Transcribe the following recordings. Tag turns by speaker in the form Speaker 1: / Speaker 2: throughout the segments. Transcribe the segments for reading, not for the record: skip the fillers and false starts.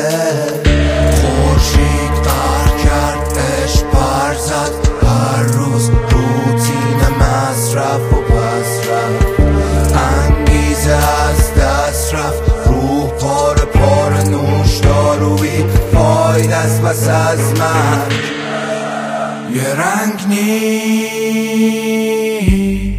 Speaker 1: خورشید قهر کرد، عشق پر زد، هر روز روتین مصرف و پس رفت، انگیزه از دست رفت، روح پاره پاره، نوش دارویی فایده است بس از من یه رنگ نیست.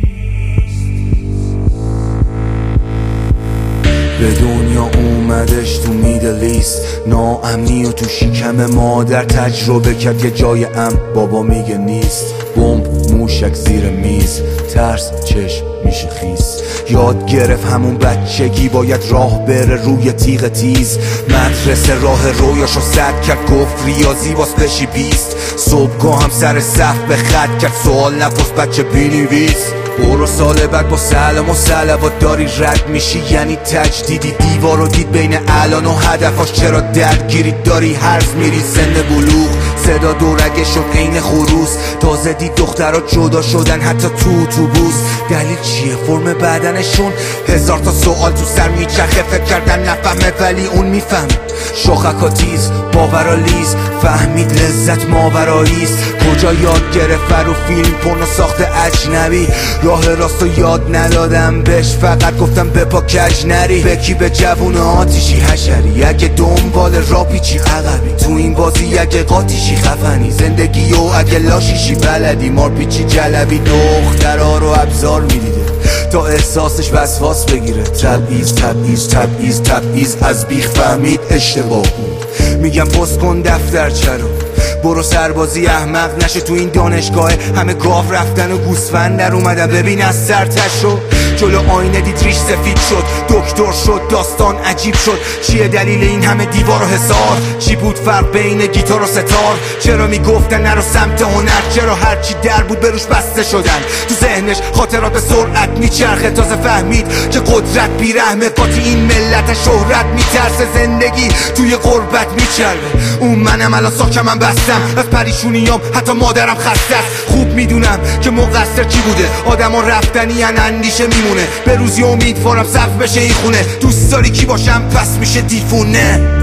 Speaker 1: به دنیا اومدش تو میدلیست، ناامنی و تو شکم مادر تجربه کرد که جای امن بابا میگه نیست. بمب موشک زیر میز، ترس چشم میشه خیس، یاد گرفت همون بچگی باید راه بره روی تیغ تیز، مدرسه راه رویاشو سد کرد، گفت ریاضی باز بشی 20، صبحگاه هم سر صف به خط کرد، سوال نپرس بچه بینویس. برو سال بعد با سلام و صلوات داری رد میشی، یعنی تجدیدی. دیوارو دید بین الان و هدفاش، چرا درگیری داری هرز میری سن بلوغ، صدا دورگه شد عین خروس، تازه دید دخترها جدا شدن حتی تو اتوبوس. دلیل چیه؟ فرم بدنشون، هزار تا سوال تو سر میچرخه، فکر کردن نفهمه ولی اون میفهمه. شاخکا تیز، باورا لیز، فهمید لذت ماوراییست. کجا یاد گرفت رو فیلم پورنو ساخته اجنبی، راه راستو یاد ندادم بهش، فقط گفتم بپا کج نری. بکی به جوون آتیشی حشری، اگه دنبال را پیچی عقبی، تو این بازی اگه قاتیشی خفنی، زندگی و اگه لاشیشی بلدی، مار پیچی جلبی، دخترها رو ابزار میدیده تا احساسش وسواس بگیره. تبعیض تبعیض تبعیض تبعیض، از بیخ فهمید اشتباه بود. میگم پست کن دفترچه رو، برو سربازی احمق نشه تو این دانشگاه، همه گاو رفتن و گوسفند در اومدن، ببین از سرتش رو جلو آینه دید ریش سفید شد، دکتر شد، داستان عجیب شد. چیه دلیل این همه دیوار و حصار؟ چی بود فرق بین گیتار و ستار؟ چرا میگفتن نرو سمت هنر؟ چرا هرچی در بود بروش بسته شدن؟ تو ذهنش خاطرات به سرعت میچرخه، تازه فهمید که قدرت بیرحمه، قاطی این ملت شهرت میترسه، زندگی توی غربت میچربه. اون منم الان ساکمم بستم از پریشونیام، حتی مادرم خسته است. خوب میدونم که مقصر کی بوده، آدما رفتنی ان اندیشه میمونه، به روزی امیدوارم صف بشه این خونه. دوست داری کی باشم پس میشه دیفونه.